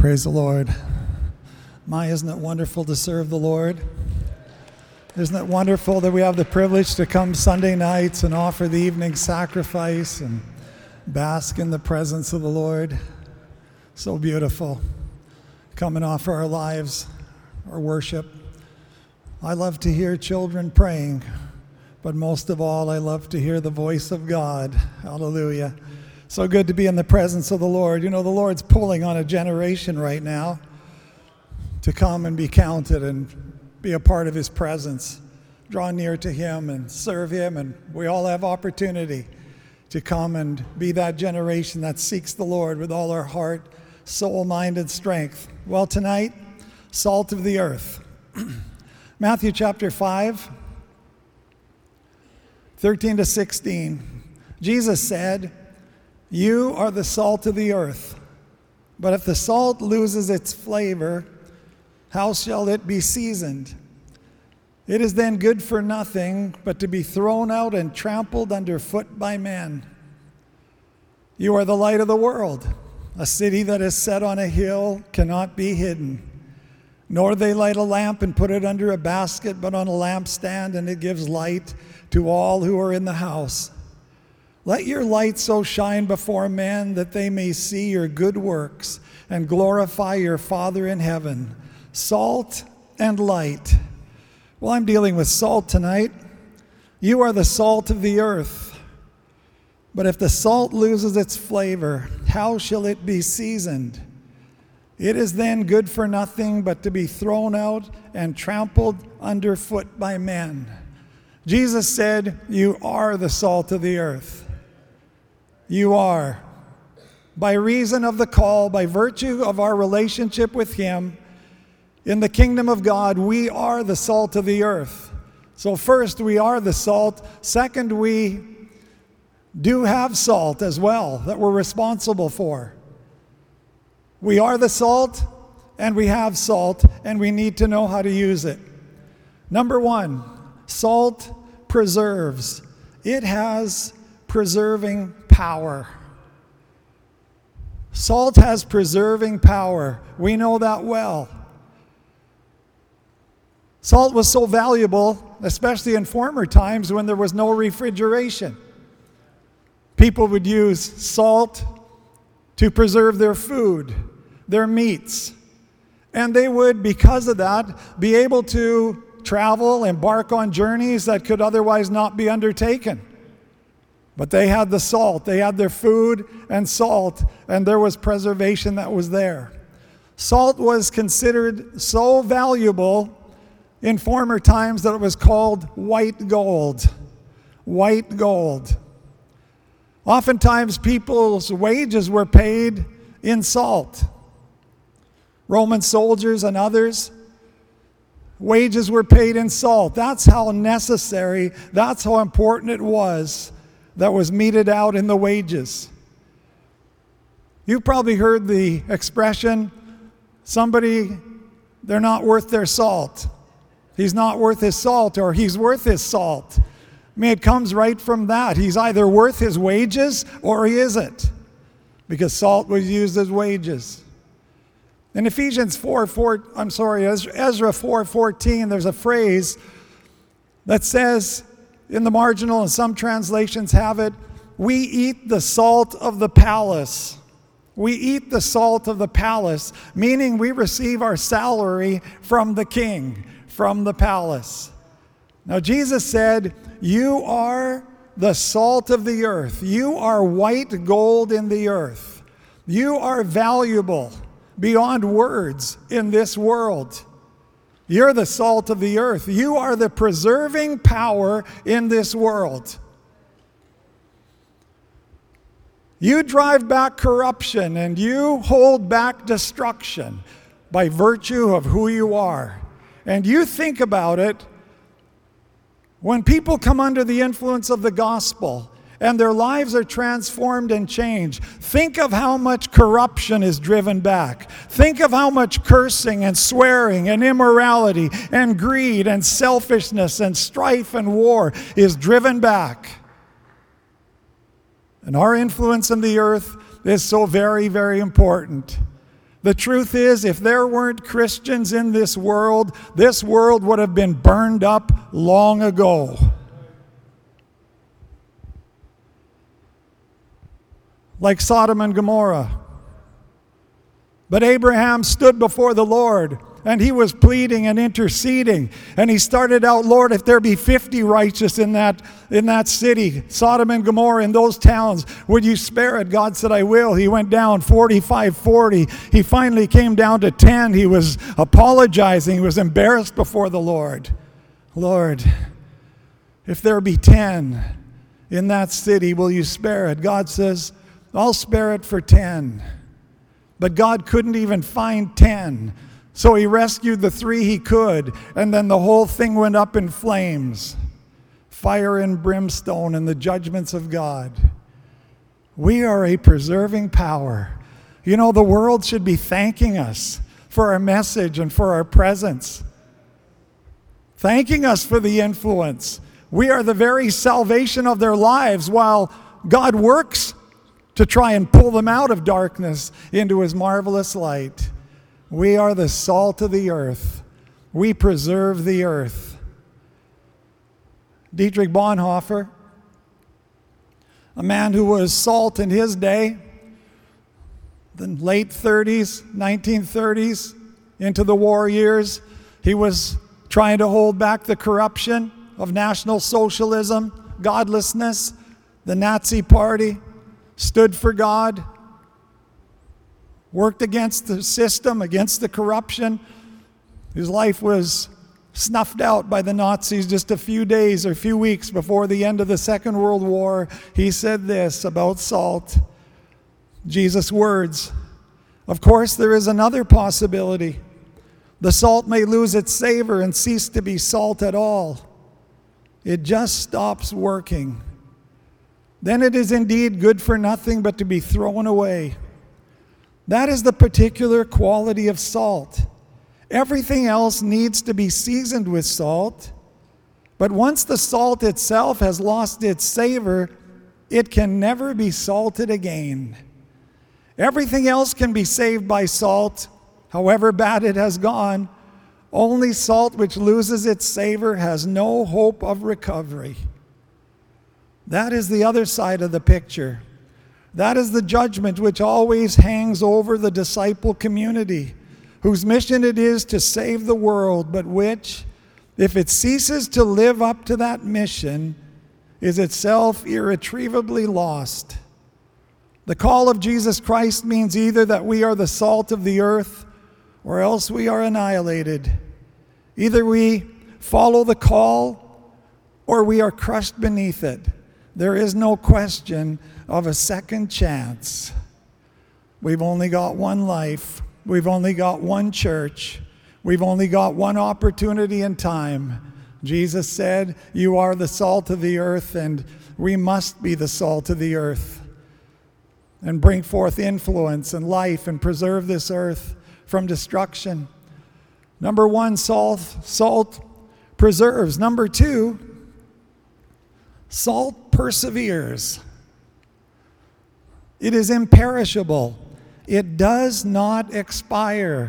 Praise the Lord. My, isn't it wonderful to serve the Lord? Isn't it wonderful that we have the privilege to come Sunday nights and offer the evening sacrifice and bask in the presence of the Lord? So beautiful. Come and offer our lives, our worship. I love to hear children praying, but most of all, I love to hear the voice of God. Hallelujah. So good to be in the presence of the Lord. You know, the Lord's pulling on a generation right now to come and be counted and be a part of His presence, draw near to Him and serve Him. And we all have opportunity to come and be that generation that seeks the Lord with all our heart, soul, mind, and strength. Well, tonight, salt of the earth. Matthew chapter 5, 13 to 16. Jesus said, "You are the salt of the earth. But if the salt loses its flavor, how shall it be seasoned? It is then good for nothing but to be thrown out and trampled underfoot by men. You are the light of the world. A city that is set on a hill cannot be hidden. Nor they light a lamp and put it under a basket, but on a lampstand, and it gives light to all who are in the house. Let your light so shine before men that they may see your good works and glorify your Father in heaven." Salt and light. Well, I'm dealing with salt tonight. You are the salt of the earth. But if the salt loses its flavor, how shall it be seasoned? It is then good for nothing but to be thrown out and trampled underfoot by men. Jesus said, "You are the salt of the earth." You are. By reason of the call, by virtue of our relationship with Him, in the kingdom of God, we are the salt of the earth. So first, we are the salt. Second, we do have salt as well that we're responsible for. We are the salt, and we have salt, and we need to know how to use it. Number one, salt preserves. It has preserving power. Salt has preserving power. We know that well. Salt was so valuable, especially in former times when there was no refrigeration. People would use salt to preserve their food, their meats. And they would, because of that, be able to travel, embark on journeys that could otherwise not be undertaken. But they had the salt, they had their food and salt, and there was preservation that was there. Salt was considered so valuable in former times that it was called white gold. White gold. Oftentimes people's wages were paid in salt. Roman soldiers and others, wages were paid in salt. That's how necessary, that's how important it was that was meted out in the wages. You've probably heard the expression, somebody, they're not worth their salt. He's not worth his salt, or he's worth his salt. I mean, it comes right from that. He's either worth his wages or he isn't, because salt was used as wages. In Ezra 4:14, there's a phrase that says, in the marginal, and some translations have it, "We eat the salt of the palace." We eat the salt of the palace, meaning we receive our salary from the king, from the palace. Now Jesus said, "You are the salt of the earth. You are white gold in the earth. You are valuable beyond words in this world. You're the salt of the earth. You are the preserving power in this world. You drive back corruption and you hold back destruction by virtue of who you are." And you think about it, when people come under the influence of the gospel and their lives are transformed and changed, think of how much corruption is driven back. Think of how much cursing and swearing and immorality and greed and selfishness and strife and war is driven back. And our influence in the earth is so very, very important. The truth is, if there weren't Christians in this world would have been burned up long ago. Like Sodom and Gomorrah. But Abraham stood before the Lord, and he was pleading and interceding. And he started out, Lord, if there be 50 righteous in that city, Sodom and Gomorrah, in those towns, would you spare it? God said, I will. He went down 45, 40. He finally came down to 10. He was apologizing. He was embarrassed before the Lord. Lord, if there be 10 in that city, will you spare it? God says, I'll spare it for 10. But God couldn't even find 10. So he rescued the 3 he could, and then the whole thing went up in flames. Fire and brimstone and the judgments of God. We are a preserving power. You know, the world should be thanking us for our message and for our presence. Thanking us for the influence. We are the very salvation of their lives, while God works to try and pull them out of darkness into his marvelous light. We are the salt of the earth. We preserve the earth. Dietrich Bonhoeffer, a man who was salt in his day, the late 30s, 1930s, into the war years, he was trying to hold back the corruption of National Socialism, godlessness, the Nazi Party, stood for God, worked against the system, against the corruption. His life was snuffed out by the Nazis just a few days or a few weeks before the end of the Second World War. He said this about salt, Jesus' words. Of course, there is another possibility. The salt may lose its savor and cease to be salt at all. It just stops working. Then it is indeed good for nothing but to be thrown away. That is the particular quality of salt. Everything else needs to be seasoned with salt, but once the salt itself has lost its savor, it can never be salted again. Everything else can be saved by salt, however bad it has gone. Only salt which loses its savor has no hope of recovery. That is the other side of the picture. That is the judgment which always hangs over the disciple community, whose mission it is to save the world, but which, if it ceases to live up to that mission, is itself irretrievably lost. The call of Jesus Christ means either that we are the salt of the earth, or else we are annihilated. Either we follow the call, or we are crushed beneath it. There is no question of a second chance. We've only got one life. We've only got one church. We've only got one opportunity in time. Jesus said, you are the salt of the earth, and we must be the salt of the earth and bring forth influence and life and preserve this earth from destruction. Number one, salt preserves. Number two, salt perseveres. It is imperishable. It does not expire.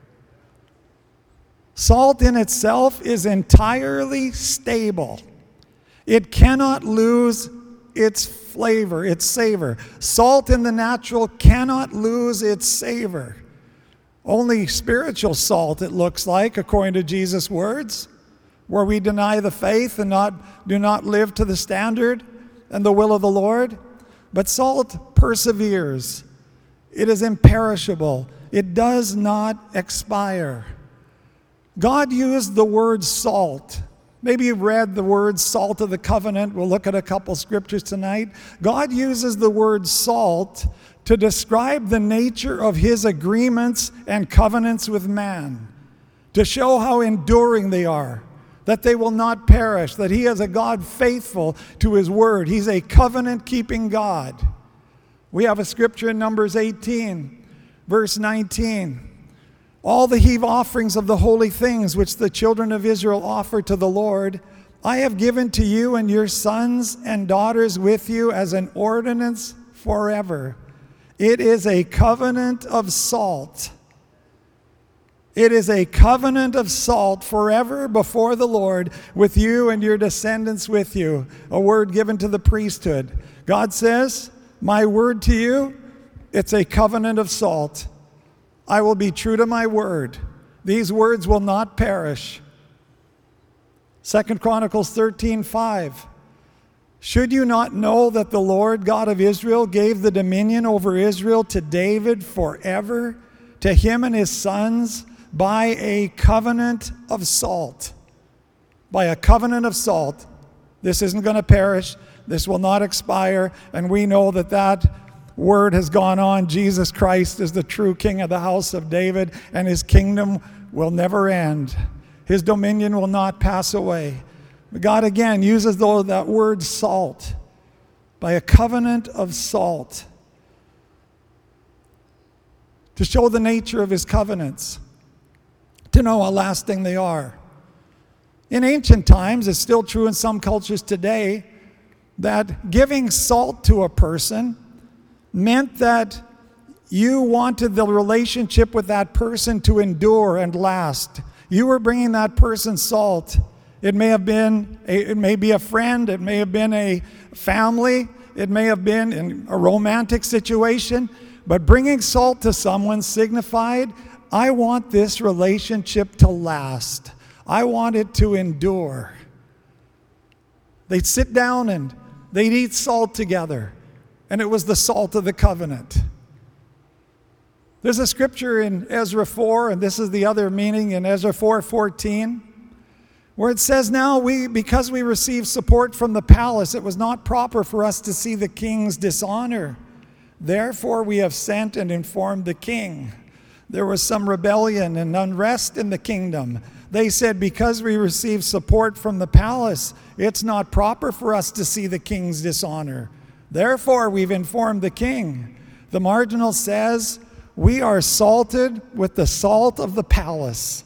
Salt in itself is entirely stable. It cannot lose its flavor, its savor. Salt in the natural cannot lose its savor. Only spiritual salt, it looks like, according to Jesus' words, where we deny the faith and do not live to the standard and the will of the Lord. But salt perseveres. It is imperishable. It does not expire. God used the word salt. Maybe you've read the word salt of the covenant. We'll look at a couple scriptures tonight. God uses the word salt to describe the nature of his agreements and covenants with man, to show how enduring they are, that they will not perish, that he is a God faithful to his word. He's a covenant-keeping God. We have a scripture in Numbers 18, verse 19. All the heave offerings of the holy things which the children of Israel offer to the Lord, I have given to you and your sons and daughters with you as an ordinance forever. It is a covenant of salt. It is a covenant of salt forever before the Lord, with you and your descendants with you. A word given to the priesthood. God says, my word to you, it's a covenant of salt. I will be true to my word. These words will not perish. 2 Chronicles 13:5. Should you not know that the Lord God of Israel gave the dominion over Israel to David forever, to him and his sons, by a covenant of salt? By a covenant of salt. This isn't going to perish. This will not expire. And we know that that word has gone on. Jesus Christ is the true King of the house of David, and his kingdom will never end. His dominion will not pass away. God again uses that word salt. By a covenant of salt. To show the nature of his covenants. To know how lasting they are. In ancient times, it's still true in some cultures today, that giving salt to a person meant that you wanted the relationship with that person to endure and last. You were bringing that person salt. It may be a friend, it may have been a family, it may have been in a romantic situation, but bringing salt to someone signified, I want this relationship to last. I want it to endure. They'd sit down and they'd eat salt together, and it was the salt of the covenant. There's a scripture in Ezra 4, and this is the other meaning in Ezra 4:14, where it says, now because we received support from the palace, it was not proper for us to see the king's dishonor. Therefore we have sent and informed the king. There was some rebellion and unrest in the kingdom. They said, because we received support from the palace, it's not proper for us to see the king's dishonor. Therefore, we've informed the king. The marginal says, we are salted with the salt of the palace.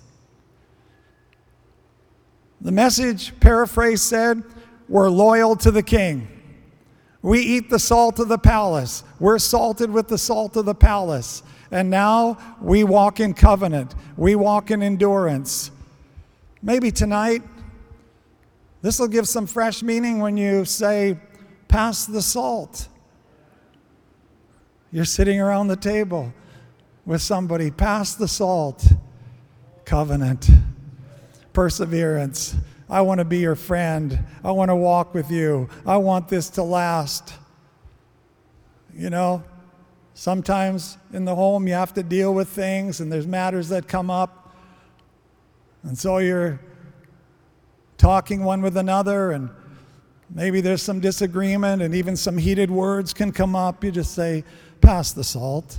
The Message paraphrase said, we're loyal to the king. We eat the salt of the palace. We're salted with the salt of the palace. And now we walk in covenant. We walk in endurance. Maybe tonight, this will give some fresh meaning when you say, pass the salt. You're sitting around the table with somebody, pass the salt. Covenant. Perseverance. I want to be your friend. I want to walk with you. I want this to last. You know, sometimes in the home you have to deal with things and there's matters that come up. And so you're talking one with another and maybe there's some disagreement and even some heated words can come up. You just say, pass the salt.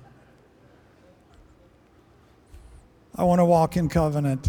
I want to walk in covenant.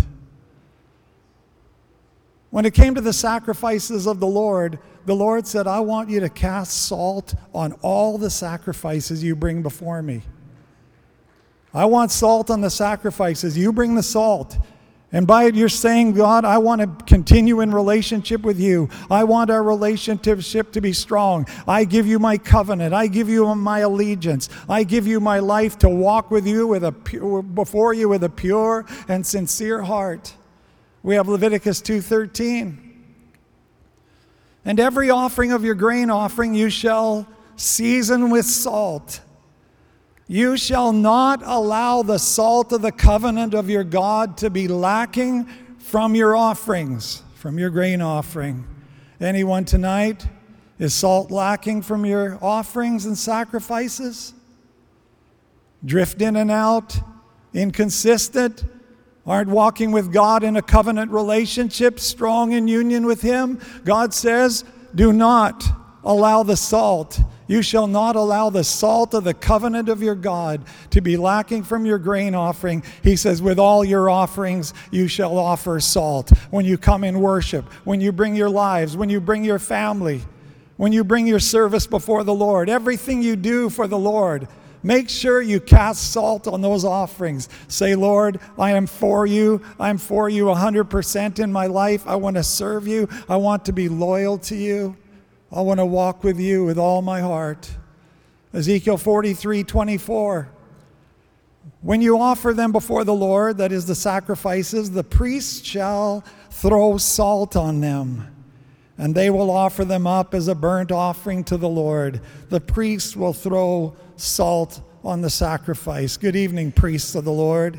When it came to the sacrifices of the Lord said, I want you to cast salt on all the sacrifices you bring before me. I want salt on the sacrifices. You bring the salt. And by it, you're saying, God, I want to continue in relationship with you. I want our relationship to be strong. I give you my covenant. I give you my allegiance. I give you my life to walk with you before you with a pure and sincere heart. We have Leviticus 2:13. And every offering of your grain offering you shall season with salt. You shall not allow the salt of the covenant of your God to be lacking from your offerings, from your grain offering. Anyone tonight? Is salt lacking from your offerings and sacrifices? Drift in and out, inconsistent, aren't walking with God in a covenant relationship, strong in union with Him? God says, do not allow the salt. You shall not allow the salt of the covenant of your God to be lacking from your grain offering. He says, with all your offerings, you shall offer salt. When you come in worship, when you bring your lives, when you bring your family, when you bring your service before the Lord, everything you do for the Lord, make sure you cast salt on those offerings. Say, Lord, I am for you. I'm for you 100% in my life. I want to serve you. I want to be loyal to you. I want to walk with you with all my heart. Ezekiel 43:24. When you offer them before the Lord, that is the sacrifices, the priest shall throw salt on them, and they will offer them up as a burnt offering to the Lord. The priest will throw salt on the sacrifice. Good evening, priests of the Lord.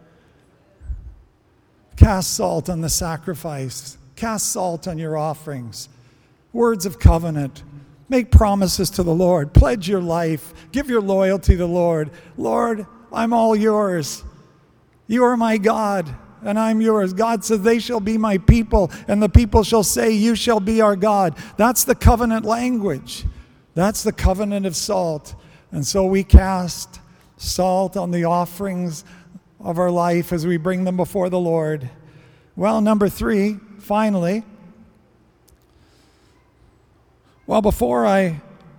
Cast salt on the sacrifice. Cast salt on your offerings. Words of covenant. Make promises to the Lord. Pledge your life. Give your loyalty to the Lord. Lord, I'm all yours. You are my God, and I'm yours. God says, they shall be my people, and the people shall say, you shall be our God. That's the covenant language. That's the covenant of salt. And so we cast salt on the offerings of our life as we bring them before the Lord. Well, number 3, finally. Well, before I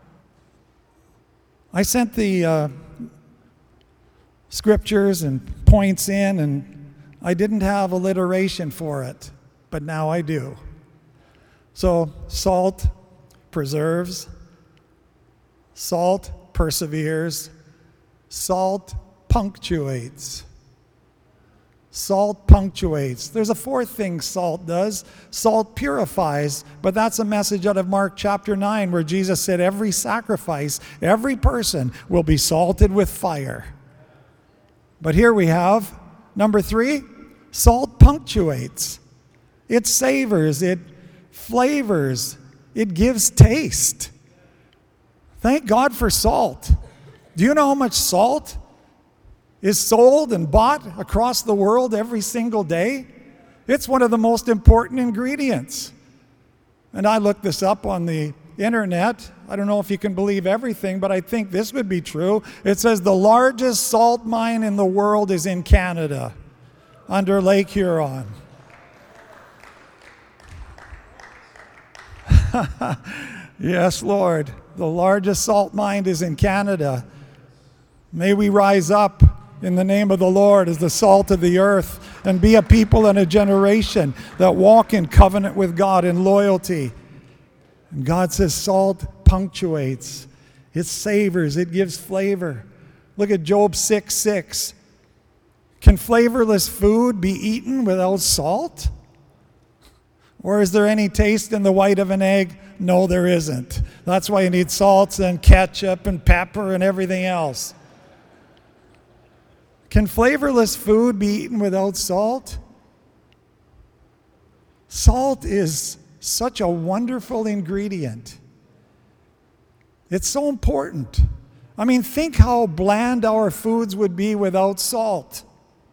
sent the scriptures and points in, and I didn't have alliteration for it, but now I do. So, salt preserves, salt perseveres, salt punctuates. Salt punctuates. There's a fourth thing salt does. Salt purifies, but that's a message out of Mark chapter 9 where Jesus said every sacrifice, every person will be salted with fire. But here we have, number 3, salt punctuates. It savors, it flavors, it gives taste. Thank God for salt. Do you know how much salt is sold and bought across the world every single day? It's one of the most important ingredients. And I looked this up on the internet. I don't know if you can believe everything, but I think this would be true. It says the largest salt mine in the world is in Canada, under Lake Huron. Yes, Lord. The largest salt mine is in Canada. May we rise up in the name of the Lord as the salt of the earth and be a people and a generation that walk in covenant with God in loyalty. And God says salt punctuates. It savors. It gives flavor. Look at Job 6:6. Can flavorless food be eaten without salt? Or is there any taste in the white of an egg? No, there isn't. That's why you need salts and ketchup and pepper and everything else. Can flavorless food be eaten without salt? Salt is such a wonderful ingredient. It's so important. I mean, think how bland our foods would be without salt.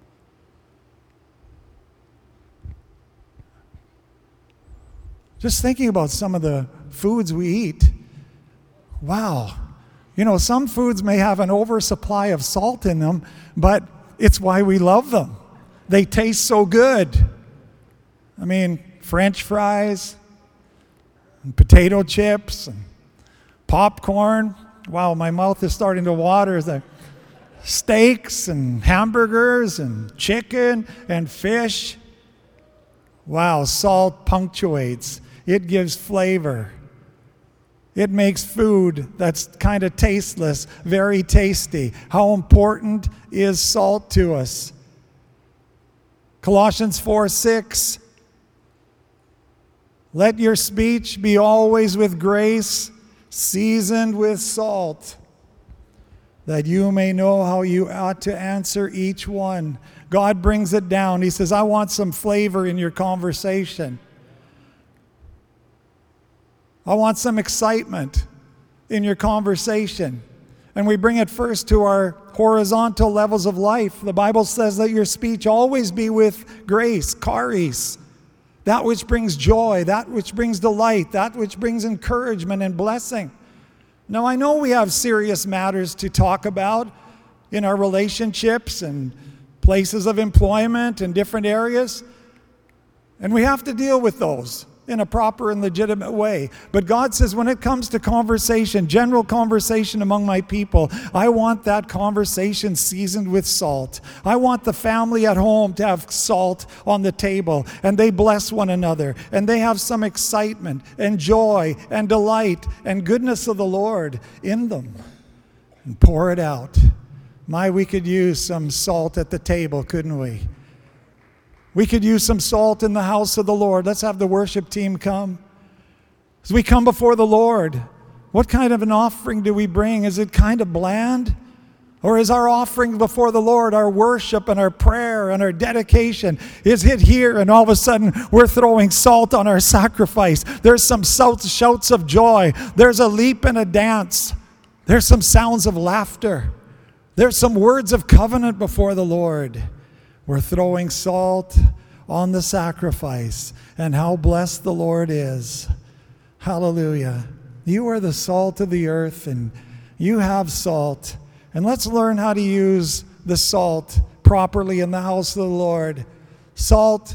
Just thinking about some of the foods we eat. Wow. You know, some foods may have an oversupply of salt in them, but it's why we love them. They taste so good. I mean, French fries, and potato chips, and popcorn. Wow, my mouth is starting to water. The steaks and hamburgers and chicken and fish. Wow, salt punctuates. It gives flavor. It makes food that's kind of tasteless very tasty. How important is salt to us? Colossians 4:6. Let your speech be always with grace, seasoned with salt, that you may know how you ought to answer each one. God brings it down. He says, I want some flavor in your conversation. I want some excitement in your conversation. And we bring it first to our horizontal levels of life. The Bible says that your speech always be with grace, charis, that which brings joy, that which brings delight, that which brings encouragement and blessing. Now, I know we have serious matters to talk about in our relationships and places of employment and different areas, and we have to deal with those in a proper and legitimate way. But God says when it comes to conversation, general conversation among my people, I want that conversation seasoned with salt. I want the family at home to have salt on the table, and they bless one another, and they have some excitement and joy and delight and goodness of the Lord in them. And pour it out. We could use some salt at the table, couldn't we? We could use some salt in the house of the Lord. Let's have the worship team come. As we come before the Lord, what kind of an offering do we bring? Is it kind of bland? Or is our offering before the Lord, our worship and our prayer and our dedication, is it here and all of a sudden we're throwing salt on our sacrifice? There's some shouts of joy. There's a leap and a dance. There's some sounds of laughter. There's some words of covenant before the Lord. We're throwing salt on the sacrifice, and how blessed the Lord is. Hallelujah. You are the salt of the earth, and you have salt. And let's learn how to use the salt properly in the house of the Lord. Salt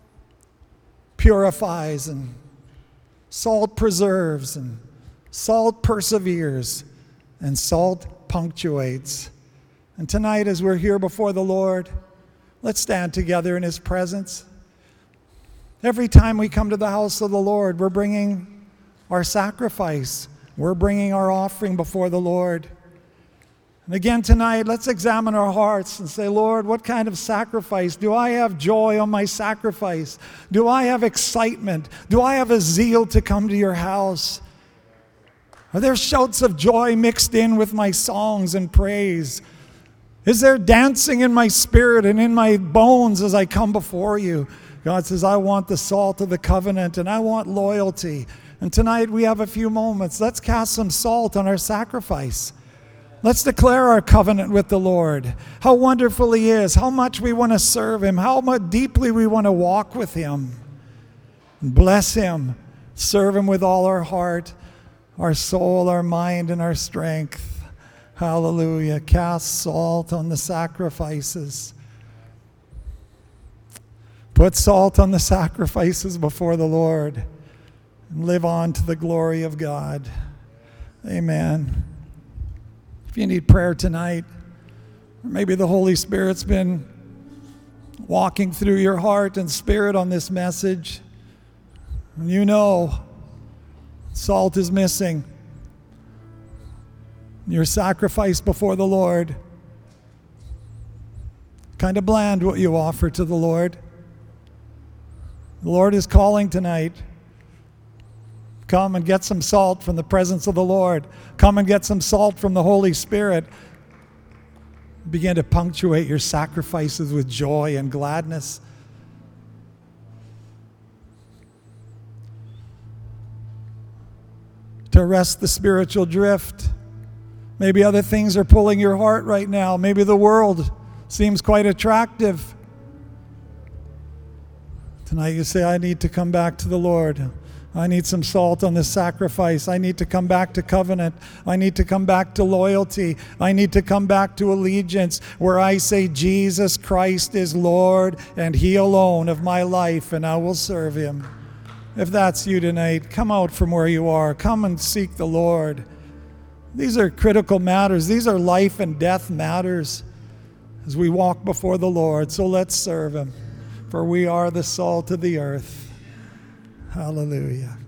purifies, and salt preserves, and salt perseveres, and salt punctuates. And tonight, as we're here before the Lord, let's stand together in His presence. Every time we come to the house of the Lord, we're bringing our sacrifice. We're bringing our offering before the Lord. And again tonight, let's examine our hearts and say, Lord, what kind of sacrifice? Do I have joy on my sacrifice? Do I have excitement? Do I have a zeal to come to your house? Are there shouts of joy mixed in with my songs and praise? Is there dancing in my spirit and in my bones as I come before you? God says, I want the salt of the covenant, and I want loyalty. And tonight we have a few moments. Let's cast some salt on our sacrifice. Let's declare our covenant with the Lord. How wonderful He is, how much we want to serve Him, how much deeply we want to walk with Him. Bless Him, serve Him with all our heart, our soul, our mind, and our strength. Hallelujah. Cast salt on the sacrifices. Put salt on the sacrifices before the Lord and live on to the glory of God. Amen. If you need prayer tonight, or maybe the Holy Spirit's been walking through your heart and spirit on this message, and you know salt is missing. Your sacrifice before the Lord, kind of bland what you offer to the Lord. The Lord is calling tonight. Come and get some salt from the presence of the Lord. Come and get some salt from the Holy Spirit. Begin to punctuate your sacrifices with joy and gladness. To arrest the spiritual drift. Maybe other things are pulling your heart right now. Maybe the world seems quite attractive. Tonight you say, I need to come back to the Lord. I need some salt on this sacrifice. I need to come back to covenant. I need to come back to loyalty. I need to come back to allegiance where I say Jesus Christ is Lord and He alone of my life, and I will serve Him. If that's you tonight, come out from where you are. Come and seek the Lord. These are critical matters. These are life and death matters as we walk before the Lord. So let's serve Him, for we are the salt of the earth. Hallelujah.